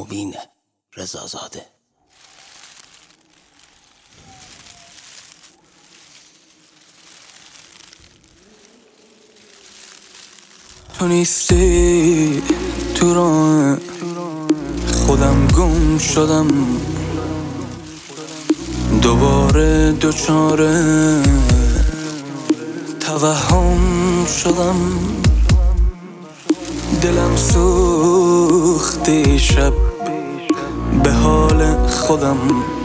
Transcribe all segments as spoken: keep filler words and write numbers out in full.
مبین رضازاده. تو نیستی تو راه خودم گم شدم، دوباره دوچاره توهم شدم. دلم سوخته شب به حال خودم،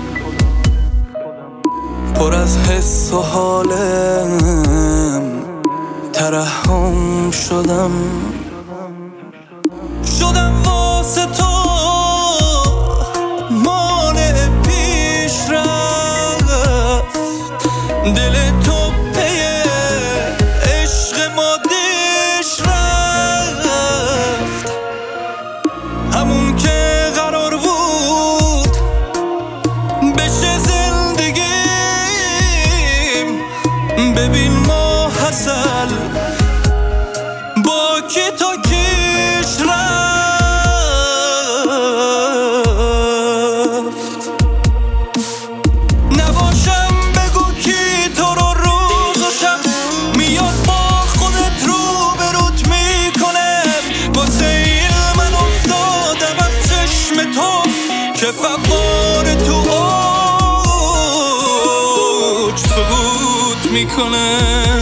پر از حس و حالم ترحم شدم. شدم واسه تو مانع پیش رفت، دل تو پی عشق ما دیش رفت. همون که قرار بود بشه زندگیم، ببین ما حسل با کی تا کیش رفت. نباشم بگو کی تو رو روز و شب میاد با خودت رو به روت میکنه. واسه این من افتادم از چشم تو که فوار تو اوج سقوط میکنه.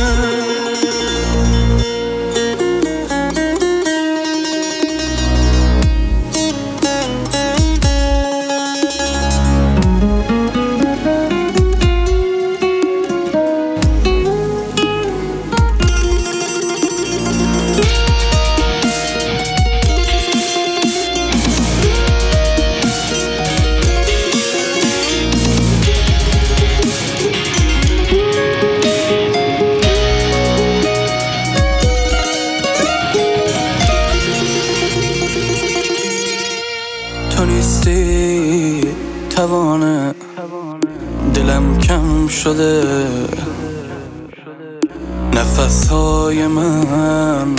تو نیستی توانه دلم کم شده، نفسهای من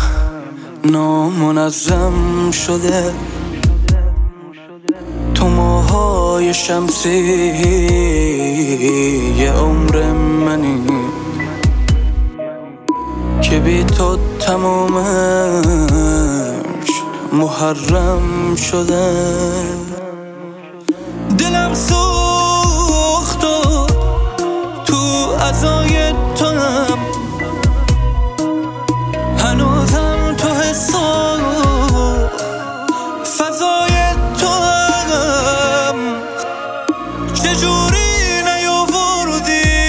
نامنظم شده. تو ماهای شمسی یه عمر منی که بی تو تمامش محرم شده. دلم سوخت و تو عزای تو هم هنوزم تو حسا فضای تو هم. چجوری نیاوردی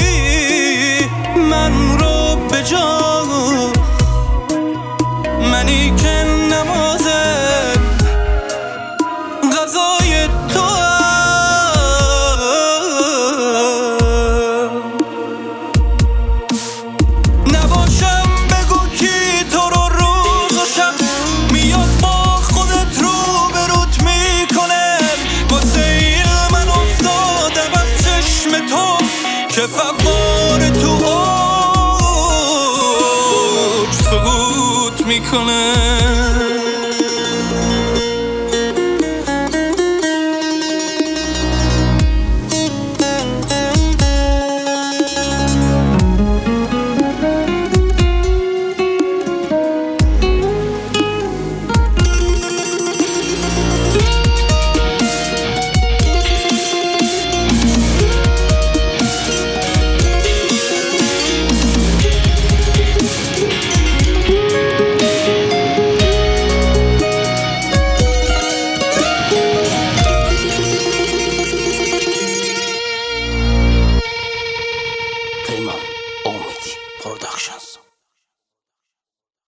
من رو به جا، منی که نمازم غذای تو هم. نباشم بگو کی تو رو روز و شب میاد با خودت رو به روت میکنه. واسه این من افتادم از چشم تو که